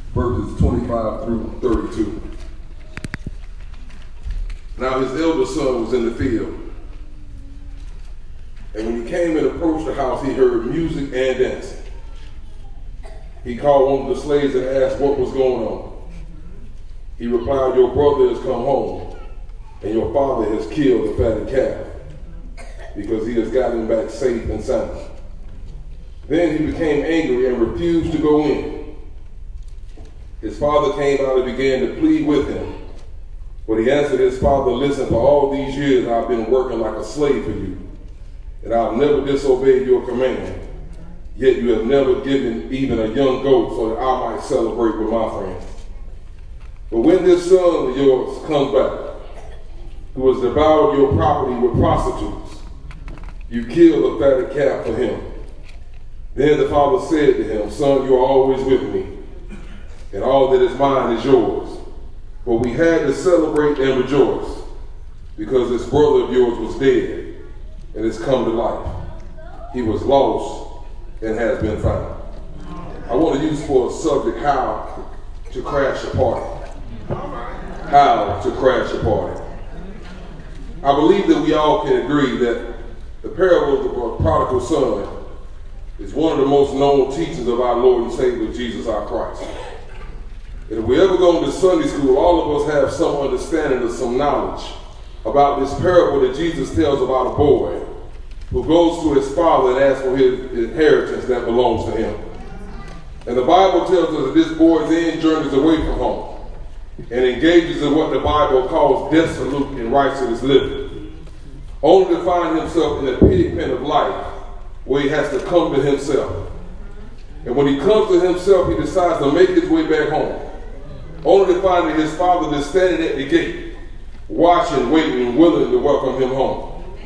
verses 25 through 32. Now his elder son was in the field, and when he came and approached the house, he heard music and dancing. He called one of the slaves and asked what was going on. He replied, "Your brother has come home, and your father has killed the fatted calf, because he has gotten back safe and sound." Then he became angry and refused to go in. His father came out and began to plead with him. But he answered his father, "Listen, for all these years I've been working like a slave for you, and I've never disobeyed your command. Yet you have never given even a young goat so that I might celebrate with my friends. But when this son of yours comes back, who has devoured your property with prostitutes, you kill the fatted calf for him." Then the father said to him, "Son, you are always with me, and all that is mine is yours. But we had to celebrate and rejoice, because this brother of yours was dead and has come to life. He was lost and has been found." I want to use for a subject how to crash a party. How to crash a party. I believe that we all can agree that the parable of the prodigal son is one of the most known teachings of our Lord and Savior Jesus our Christ. And if we ever go into Sunday school, all of us have some understanding or some knowledge about this parable that Jesus tells about a boy who goes to his father and asks for his inheritance that belongs to him. And the Bible tells us that this boy then journeys away from home and engages in what the Bible calls dissolute and righteous living, only to find himself in a pig pen of life where he has to come to himself. And when he comes to himself, he decides to make his way back home, only to find that his father is standing at the gate, watching, waiting, and willing to welcome him home.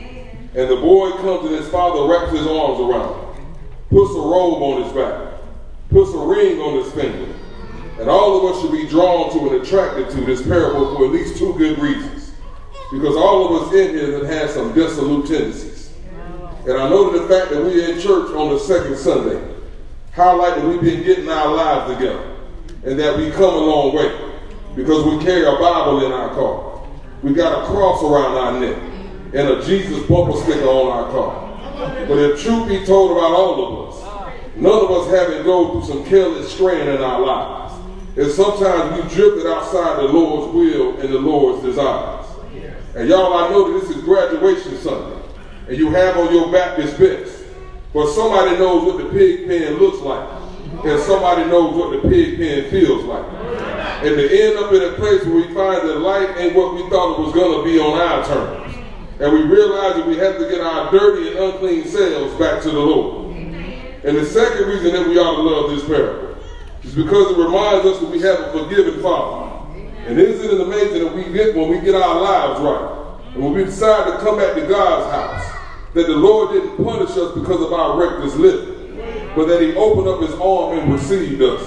And the boy comes and his father wraps his arms around him, puts a robe on his back, puts a ring on his finger. And all of us should be drawn to and attracted to this parable for at least two good reasons. Because all of us in here that have some dissolute tendencies. And I know that the fact that we're in church on the second Sunday highlight that we've been getting our lives together and that we come a long way because we carry a Bible in our car. We got a cross around our neck and a Jesus bumper sticker on our car. But if truth be told about all of us, none of us haven't gone through some careless straying in our lives. And sometimes we drifted outside the Lord's will and the Lord's desires. And y'all, I know that this is graduation Sunday, and you have on your Baptist best. But somebody knows what the pig pen looks like, and somebody knows what the pig pen feels like. And to end up in a place where we find that life ain't what we thought it was going to be on our terms. And we realize that we have to get our dirty and unclean selves back to the Lord. And the second reason that we ought to love this parable is because it reminds us that we have a forgiving Father. And isn't it amazing that when we get our lives right, and when we decide to come back to God's house, that the Lord didn't punish us because of our reckless living, but that he opened up his arm and received us.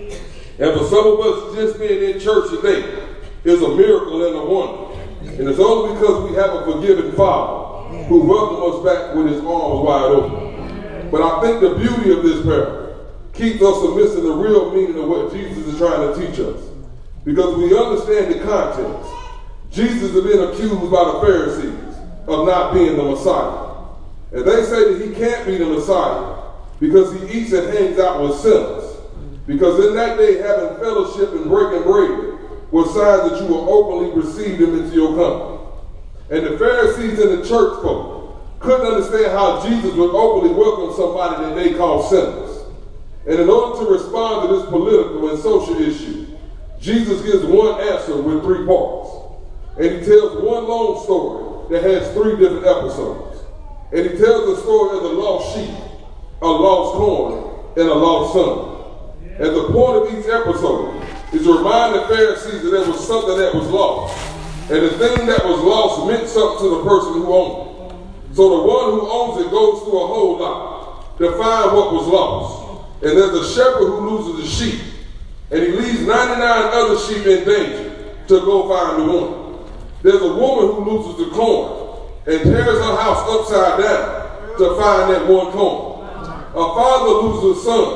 And for some of us, just being in church today is a miracle and a wonder. And it's only because we have a forgiving Father who welcomes us back with his arms wide open. But I think the beauty of this parable keeps us from missing the real meaning of what Jesus is trying to teach us. Because we understand the context. Jesus has been accused by the Pharisees of not being the Messiah. And they say that he can't be the Messiah because he eats and hangs out with sinners. Because in that day, having fellowship and breaking bread were signs that you will openly receive them into your company. And the Pharisees and the church folk couldn't understand how Jesus would openly welcome somebody that they call sinners. And in order to respond to this political and social issue, Jesus gives one answer with three parts. And he tells one long story that has three different episodes. And he tells the story of the lost sheep, a lost coin, and a lost son. And the point of each episode is to remind the Pharisees that there was something that was lost. And the thing that was lost meant something to the person who owned it. So the one who owns it goes through a whole lot to find what was lost. And there's a shepherd who loses a sheep, and he leaves 99 other sheep in danger to go find the one. There's a woman who loses the coin and tears her house upside down to find that one coin. A father loses a son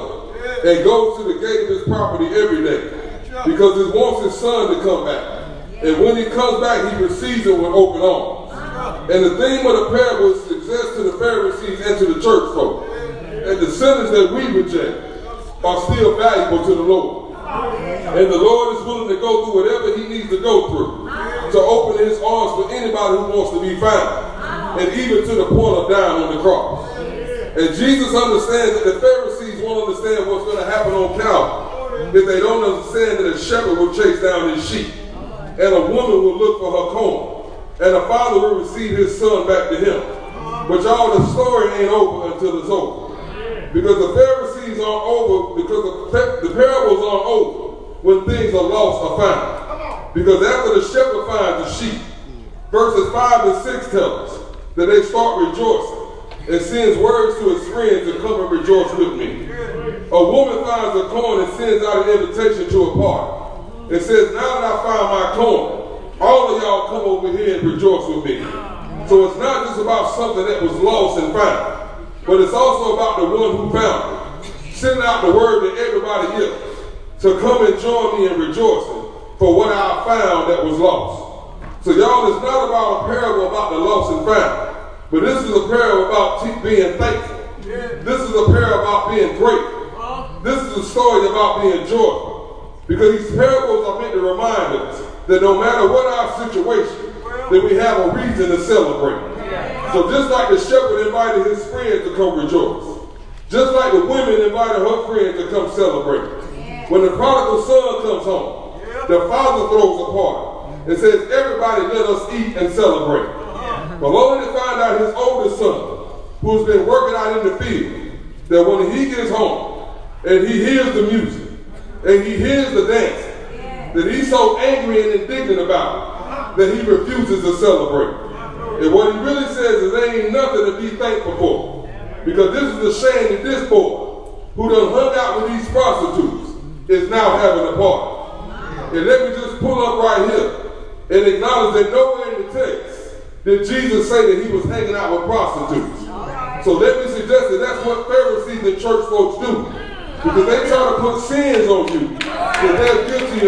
and goes to the gate of his property every day because he wants his son to come back. And when he comes back, he receives him with open arms. And the theme of the parable is success to the Pharisees and to the church folk. And the sinners that we reject are still valuable to the Lord. And the Lord is willing to go through whatever he needs to go through to open his arms for anybody who wants to be found. And even to the point of dying on the cross. And Jesus understands that the Pharisees won't understand what's going to happen on Calvary if they don't understand that a shepherd will chase down his sheep, and a woman will look for her comb, and a father will receive his son back to him. But y'all, the story ain't over until it's over. Because the Pharisees aren't over, because the parables aren't over when things are lost or found. Because after the shepherd finds the sheep, verses 5 and 6 tell us that they start rejoicing and sends words to his friends to come and rejoice with me. A woman finds a coin and sends out an invitation to a party. It says, now that I found my coin, all of y'all come over here and rejoice with me. So it's not just about something that was lost and found, but it's also about the one who found it, sending out the word to everybody else to come and join me in rejoicing for what I found that was lost. So y'all, it's not about a parable about the lost and found. But this is a parable about being thankful. This is a parable about being grateful. This is a story about being joyful. Because these parables are meant to remind us that no matter what our situation, that we have a reason to celebrate. So just like the shepherd invited his friends to come rejoice, just like the women invited her friends to come celebrate. When the prodigal son comes home, the father throws a party and says, everybody let us eat and celebrate. But only to find out his oldest son, who's been working out in the field, that when he gets home and he hears the music and he hears the dancing, that he's so angry and indignant about it that he refuses to celebrate. And what he really says is there ain't nothing to be thankful for. Because this is a shame that this boy, who done hung out with these prostitutes, is now having a party. And let me just pull up right here and acknowledge that nowhere in the text did Jesus say that he was hanging out with prostitutes. So let me suggest that that's what Pharisees and church folks do. Because they try to put sins on you that they'll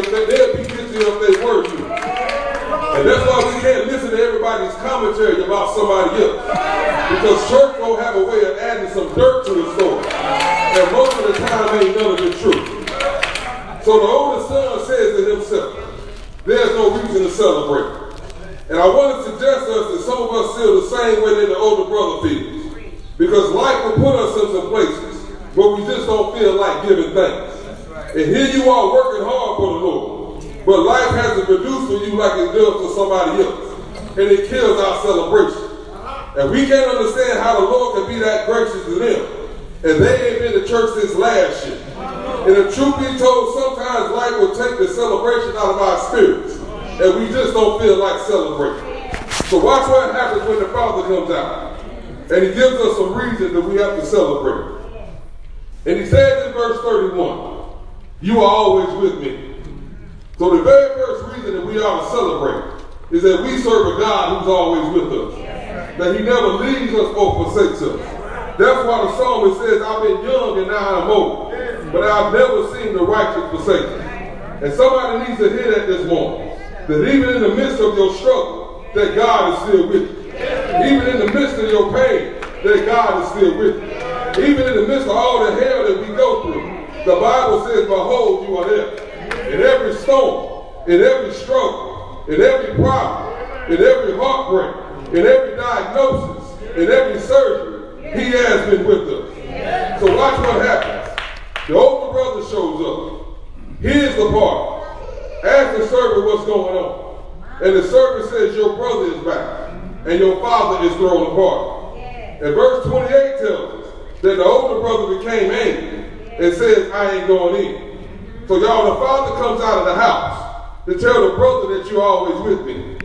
be guilty of they were you. And that's why we can't listen to everybody's commentary about somebody else. Because church folk have a way of adding some dirt to the story. And most of the time ain't none of it true. So the older son says to himself, there's no reason to celebrate. And I want to suggest to us that some of us feel the same way that the older brother feels. Because life will put us in some places where we just don't feel like giving thanks. And here you are working hard for the Lord. But life hasn't produced for you like it does for somebody else. And it kills our celebration. And we can't understand how the Lord can be that gracious to them. And they ain't been to church since last year. And the truth be told, sometimes life will take the celebration out of our spirits. And we just don't feel like celebrating. So watch what happens when the Father comes out. And he gives us some reason that we have to celebrate. And he says in verse 31, you are always with me. So the very first reason that we ought to celebrate is that we serve a God who's always with us. That he never leaves us or forsakes us. That's why the psalmist says, I've been young and now I'm old. But I've never seen the righteous forsaken. And somebody needs to hear that this morning. That even in the midst of your struggle, that God is still with you. Even in the midst of your pain, that God is still with you. Even in the midst of all the hell that we go through, the Bible says, behold, you are there. In every storm, in every struggle, in every problem, in every heartbreak, in every diagnosis, in every surgery, he has been with us. So watch what happens. The older brother shows up. Here's the part. Ask the servant what's going on. And the servant says, your brother is back. And your father is thrown apart. And verse 28 tells us that the older brother became angry and says, I ain't going in. So y'all, the father comes out of the house to tell the brother that you're always with me.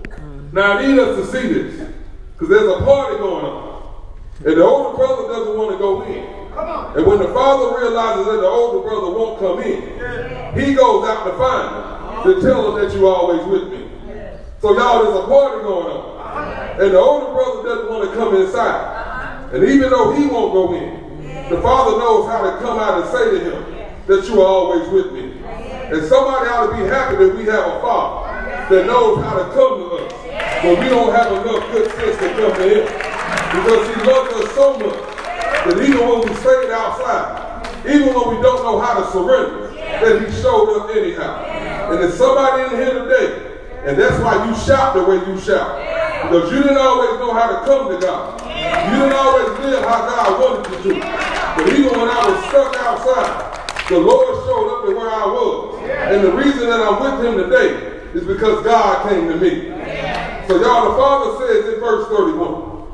Now I need us to see this. Because there's a party going on. And the older brother doesn't want to go in. And when the father realizes that the older brother won't come in, he goes out to find him to tell him that you're always with me. So y'all, there's a party going on. And the older brother doesn't want to come inside. And even though he won't go in, The Father knows how to come out and say to him that you are always with me. And somebody ought to be happy that we have a Father that knows how to come to us when we don't have enough good sense to come to him. Because he loves us so much that even when we stayed outside, even when we don't know how to surrender, that he showed up anyhow. And there's somebody in here today, and that's why you shout the way you shout. Because you didn't always know how to come to God. You didn't always live how God wanted you to. But even when I was stuck outside, the Lord showed up to where I was. And the reason that I'm with him today is because God came to me. So y'all, the Father says in verse 31,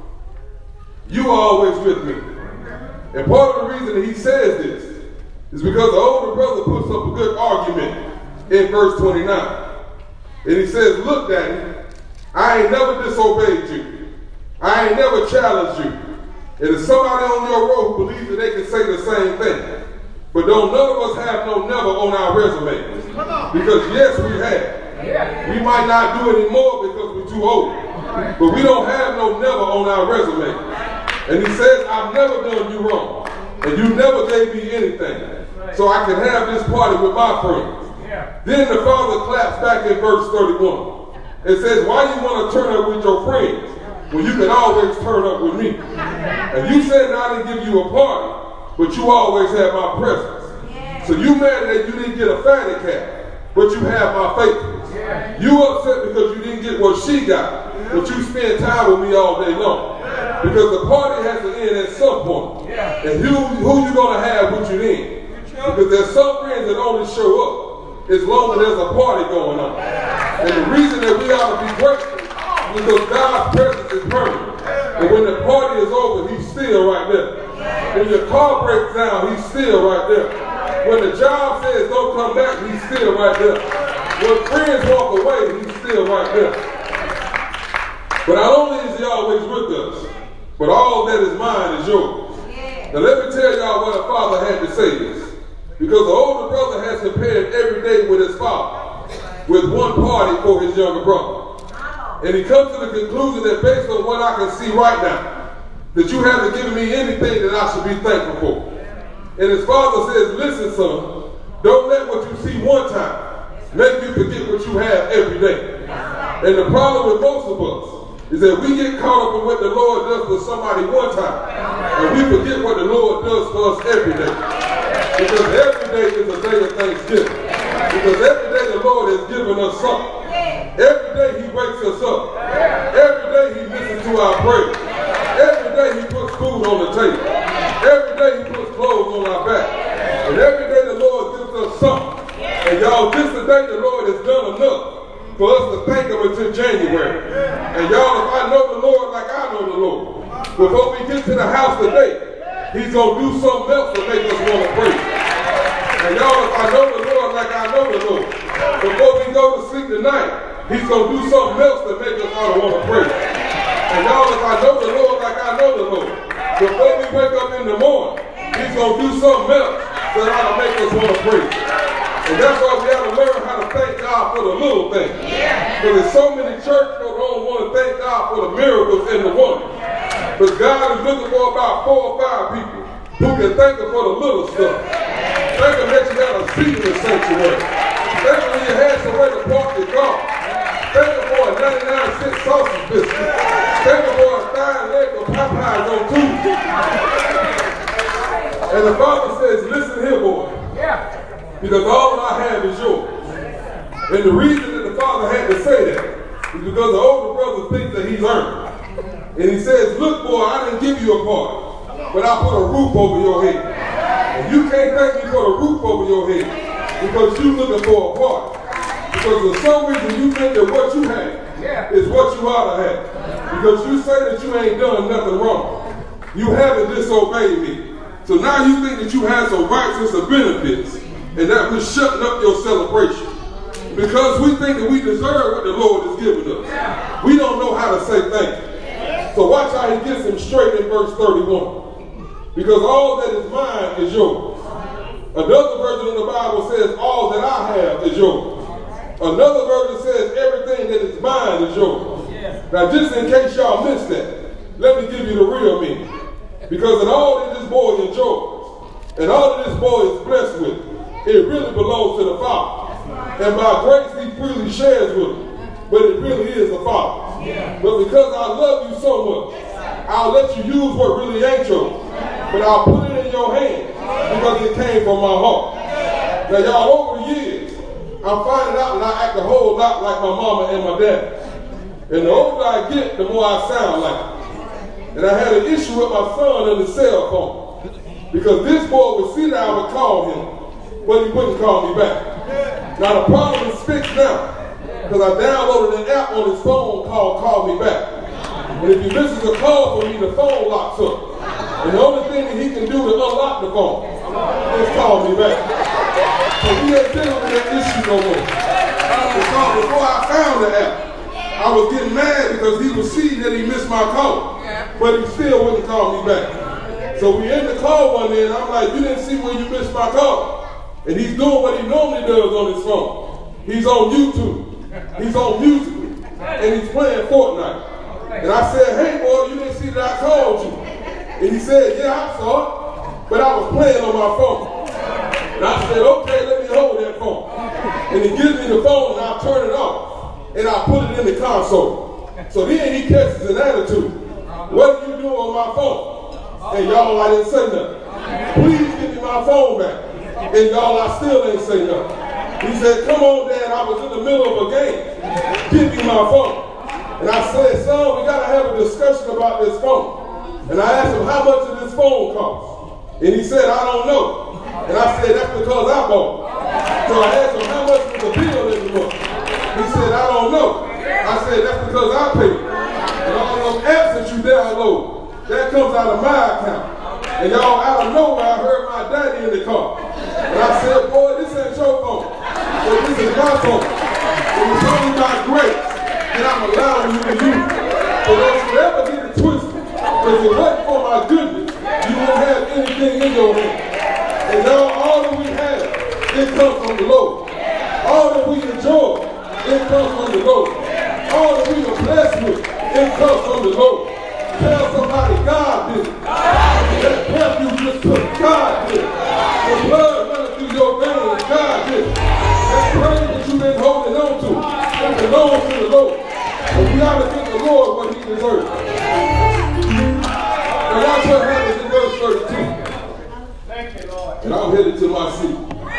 you are always with me. And part of the reason that he says this is because the older brother puts up a good argument in verse 29. And he says, look, Daddy, I ain't never disobeyed you. I ain't never challenged you. And there's somebody on your road who believes that they can say the same thing. But don't none of us have no never on our resume. Because yes, we have. We might not do it anymore because we're too old. But we don't have no never on our resume. And he says, I've never done you wrong. And you never gave me anything. So I can have this party with my friends. Then the Father claps back in verse 31 and says, why you want to turn up with your friends when you can always turn up with me? And you said I didn't give you a party, but you always have my presence. So you mad that you didn't get a fatty cat, but you have my faithfulness. You upset because you didn't get what she got, but you spend time with me all day long. Because the party has to end at some point. And who you going to have with you then? Because there's some friends that only show up as long as there's a party going on. And the reason that we ought to be grateful is because God's presence is permanent. And when the party is over, he's still right there. When your car breaks down, he's still right there. When the job says don't come back, he's still right there. When friends walk away, he's still right there. But not only is he always with us, but all that is mine is yours. Now let me tell y'all what a father had to say this. Because the older brother has compared every day with his father, with one party for his younger brother. And he comes to the conclusion that based on what I can see right now, that you haven't given me anything that I should be thankful for. And his father says, listen, son, don't let what you see one time make you forget what you have every day. And the problem with most of us is that we get caught up in what the Lord does for somebody one time, and we forget what the Lord does for us every day. Because every day is a day of thanksgiving. Because every day the Lord has given us something. Every day he wakes us up. Every day he listens to our prayers. Every day he puts food on the table. Every day he puts clothes on our back. And every day the Lord gives us something. And y'all, just today the Lord has done enough for us to thank him until January. And y'all, if I know the Lord like I know the Lord, before we get to the house today, he's going to do something else to make us want to praise. And y'all, if I know the Lord like I know the Lord, before we go to sleep tonight, he's going to do something else to make us want to praise. And y'all, if I know the Lord like I know the Lord, before we wake up in the morning, he's going to do something else that ought to make us want to praise. And that's why we have to learn how to thank God for the little things. Because there's so many church folk don't want to thank God for the miracles and the wonders. But God is looking for about 4 or 5 people who can thank him for the little stuff. Thank him that you got a seat in the sanctuary. Thank him when you had somewhere to park your car. Thank him for a 99-cent sausage biscuit. Thank him for a thigh leg of Popeyes on Tuesday. And the Father says, listen here, boy. Because all that I have is yours. And the reason that the Father had to say that is because the older brother thinks that he's earned. And he says, look, boy, I didn't give you a party, but I put a roof over your head. And you can't thank me for a roof over your head because you're looking for a party. Because for some reason you think that what you have is what you ought to have. Because you say that you ain't done nothing wrong. You haven't disobeyed me. So now you think that you have some rights and some benefits, and that we're shutting up your celebration. Because we think that we deserve what the Lord has given us. We don't know how to say thank you. So watch how he gets him straight in verse 31. Because all that is mine is yours. Another version of the Bible says, all that I have is yours. Another version says, everything that is mine is yours. Now just in case y'all missed that, let me give you the real meaning. Because in all that is boy enjoys, and all that this boy is blessed with, it really belongs to the Father. And by grace, he freely shares with him. But it really is the Father. But because I love you so much, I'll let you use what really ain't yours. But I'll put it in your hand because it came from my heart. Now, y'all, over the years, I'm finding out that I act a whole lot like my mama and my dad. And the older I get, the more I sound like it. And I had an issue with my son on the cell phone. Because this boy would see that I would call him, but he wouldn't call me back. Now, the problem is fixed now. Because I downloaded an app on his phone called Call Me Back. And if he misses a call from me, the phone locks up. And the only thing that he can do to unlock the phone is call me back. So we ain't dealing with that issue no more. Because before I found the app, I was getting mad because he would see that he missed my call. But he still wouldn't call me back. So we end the call one day and I'm like, you didn't see where you missed my call. And he's doing what he normally does on his phone. He's on YouTube. He's on Musical. And he's playing Fortnite. And I said, hey boy, you didn't see that I called you. And he said, yeah, I saw it, but I was playing on my phone. And I said, okay, let me hold that phone. And he gives me the phone and I turn it off. And I put it in the console. So then he catches an attitude. What are you doing on my phone? And y'all, I didn't say nothing. Please give me my phone back. And y'all, I still ain't say nothing. He said, come on, Dad, I was in the middle of a game. Give me my phone. And I said, son, we got to have a discussion about this phone. And I asked him, how much did this phone cost? And he said, I don't know. And I said, that's because I bought it. So I asked him, how much was the bill every month? He said, I don't know. I said, that's because I paid. And all those apps that you download, that comes out of my account. And y'all, out of nowhere, I heard my daddy in the car. And I said, boy, this ain't your phone. So this is my phone. And it's only by grace that I'm allowing you to use it. So don't you ever get it twisted. Because if it wasn't for my goodness, you won't have anything in your hand. And y'all, all that we have, it comes from the Lord. All that we enjoy, it comes from the Lord. All that we are blessed with, it comes from the Lord. Tell somebody God did it. That breath you just took, God did it. The blood running through your veins, God did it. That praise that you've been holding on to, it belongs to the Lord. And we ought to give the Lord what he deserves. Now watch what happens in verse 32. Thank you, Lord. And I'm headed to my seat.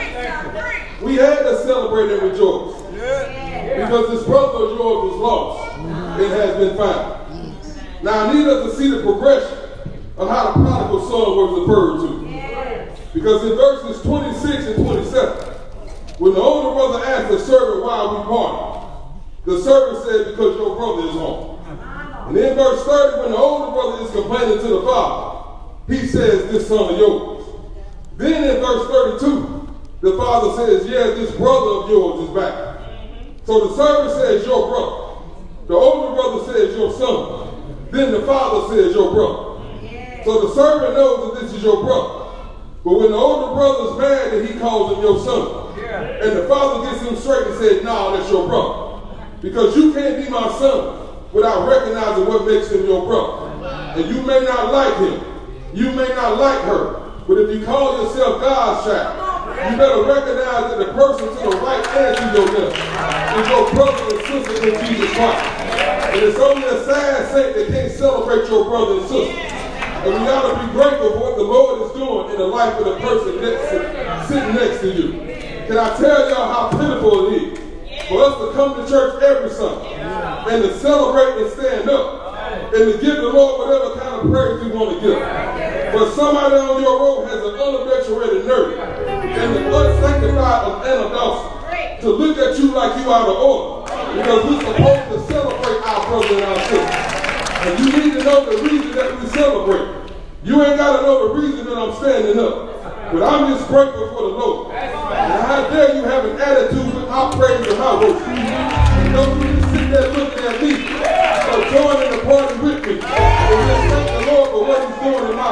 We had to celebrate and rejoice. Because this brother of yours was lost. It has been found. Now I need us to see the progression of how the prodigal son was referred to. Because in verses 26 and 27, when the older brother asked the servant why we parted, the servant said, because your brother is home. And in verse 30, when the older brother is complaining to the father, he says, this son of yours. Then in verse 32, the father says, yes, this brother of yours is back. So the servant says, your brother. The older brother says, your son. Then the father says, your brother. So the servant knows that this is your brother. But when the older brother's mad, that he calls him your son. And the father gets him straight and said, no, that's your brother. Because you can't be my son without recognizing what makes him your brother. And you may not like him. You may not like her. But if you call yourself God's child, you better recognize that the person to the right and to your left is your brother and sister in Jesus Christ. And it's only a sad saint that can't celebrate your brother and sister. And we ought to be grateful for what the Lord is doing in the life of the person sitting next to you. Can I tell y'all how pitiful it is for us to come to church every Sunday and to celebrate and stand up and to give the Lord whatever kind of praise we want to give. But somebody on your road has an unadulterated nerve and the unsanctified of Anna Dawson to look at you like you out of order because we're supposed to celebrate our brother and our sister. And you need to know the reason that we celebrate. You ain't got to know the reason that I'm standing up. But I'm just grateful for the Lord. And how dare you have an attitude with our praise and our worship. And don't you just sit there looking at me. So join in the party with me. And just thank the Lord for what he's doing in my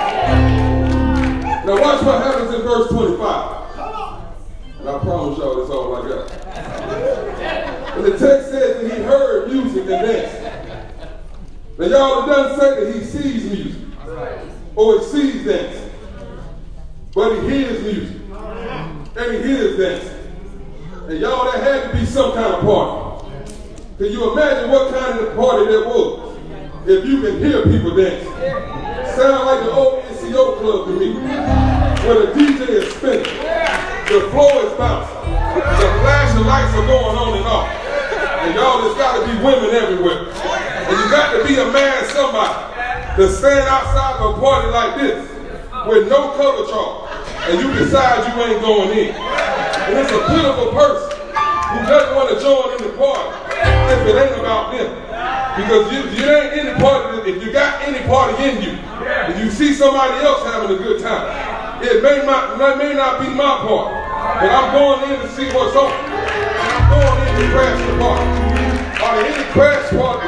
life. Now watch what happens in verse 25. And I promise y'all that's all I got. And the text says that he heard music and dancing. Now y'all, it doesn't say that he sees music or he sees dance. but he hears music. And he hears dancing. And y'all, that had to be some kind of party. Can you imagine what kind of party that was? If you can hear people dancing. Sound like the old NCO club to me. Where the DJ is spinning. The floor is bouncing. The flashing lights are going on and off. And y'all, there's got to be women everywhere. And you got to be a man somebody to stand outside of a party like this with no cover charge. And you decide you ain't going in. And it's a pitiful person who doesn't want to join in the party if it ain't about them. Because you ain't any party, if you got any party in you, if you see somebody else having a good time, it may not be my party, but I'm going in to see what's on. I'm going in to crash the party. Are there any crash party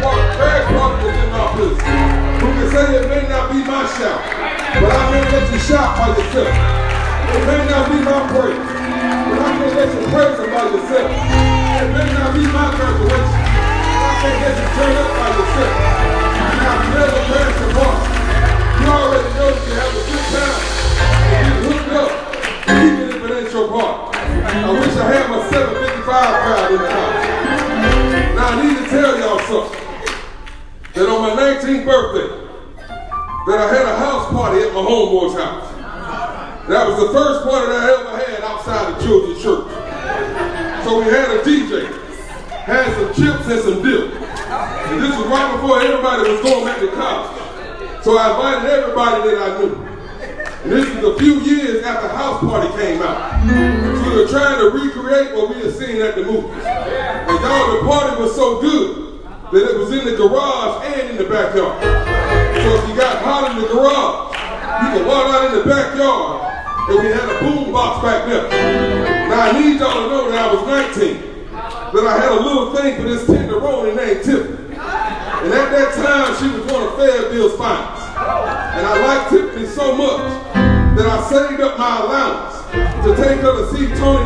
that's in my place? Who can say it may not be my shout, but I may let you shout by yourself. It may not be my praise, but I may let you praise it by yourself. It may not be my graduation, but I may let you turn up by yourself. Now, if you never crash the party, you already know that you have a good time. And you hooked up, even if it ain't your party. I wish I had my 755 crowd in the house. Now, I need to tell y'all something. That on my 19th birthday, that I had a house party at my homeboy's house. That was the first party that I ever had outside the children's church. So we had a DJ, had some chips and some dip. And this was right before everybody was going back to college. So I invited everybody that I knew. And this was a few years after House Party came out. So we were trying to recreate what we had seen at the movies. And y'all, the party was so good that it was in the garage and in the backyard. So if you got hot in the garage, you could walk out in the backyard, and we had a boom box back there. Now I need y'all to know that I was 19, that I had a little thing for this tenderoni named Tiffany. And at that time, she was one of Fayetteville's finest. And I liked Tiffany so much that I saved up my allowance to take her to see Tony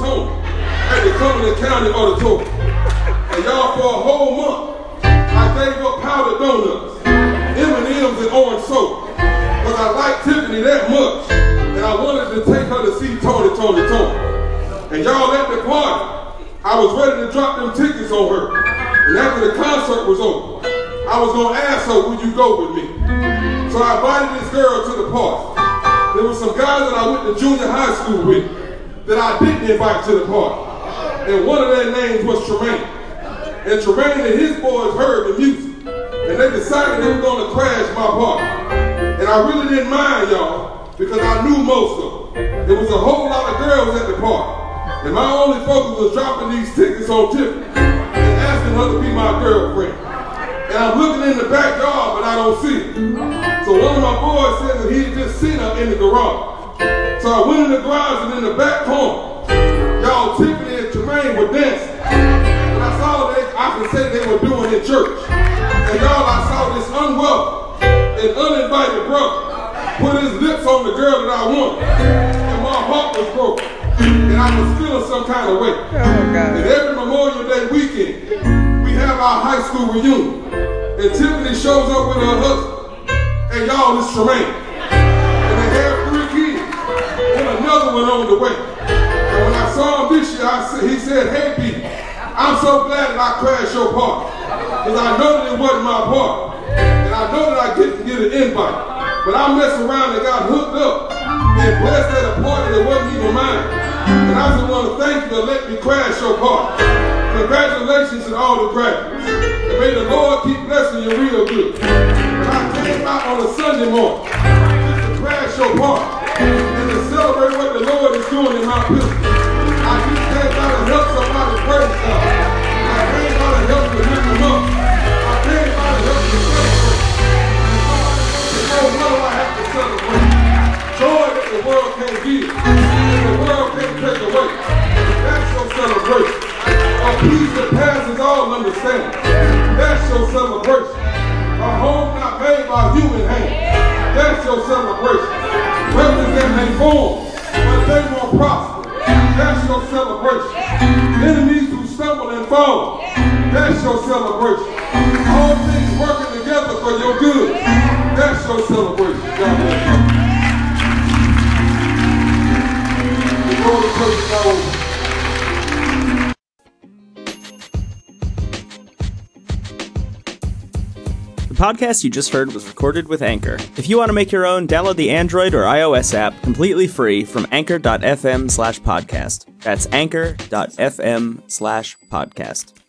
at the Cumberland County Auditorium. And y'all, for a whole month, I gave up powdered donuts, M&M's, and orange soda. Because I liked Tiffany that much, and I wanted to take her to see Tony. And y'all, at the party, I was ready to drop them tickets on her. And after the concert was over, I was going to ask her, would you go with me? So I invited this girl to the party. There were some guys that I went to junior high school with that I didn't invite to the party. And one of their names was Tremaine. And Tremaine and his boys heard the music. And they decided they were going to crash my party. And I really didn't mind, y'all, because I knew most of them. There was a whole lot of girls at the party. And my only focus was dropping these tickets on Tiffany and asking her to be my girlfriend. And I'm looking in the backyard, but I don't see it. So one of my boys said that he had just seen her in the garage. So I went in the garage, and in the back corner, y'all, Tiffany and Tremaine were dancing. And I saw I can say they were doing in church. And y'all, I saw this unwelcome and uninvited brother put his lips on the girl that I wanted. And my heart was broken. And I was feeling some kind of way. Oh, God. And every Memorial Day weekend, we have our high school reunion. And Tiffany shows up with her husband. And y'all, it's Tremaine. And they have 3 kids. And another one on the way. And when I saw him this year, he said, hey, B, I'm so glad that I crashed your party. Because I know that it wasn't my party. And I know that I didn't get an invite. But I messed around and got hooked up and blessed at a party that wasn't even mine. And I just want to thank you for letting me crash your party. Congratulations to all the graduates. And may the Lord keep blessing you real good. And I came out on a Sunday morning just to crash your party and to celebrate what the Lord is doing in my business. I just came out to help somebody praise God. I came out to help you lift them up. I came out to help you celebrate. And so what do I have to celebrate? Joy that the world can't give, and the world can't take away. That's your celebration. A peace that passes all understanding. That's your celebration. A home not made by human hands. That's your celebration. Weapons that may form, but they won't prosper. That's your celebration. Enemies who stumble and fall. That's your celebration. All things working together for your good. That's your celebration. God bless you. The podcast you just heard was recorded with Anchor. If you want to make your own, download the Android or iOS app completely free from anchor.fm/podcast. That's anchor.fm/podcast.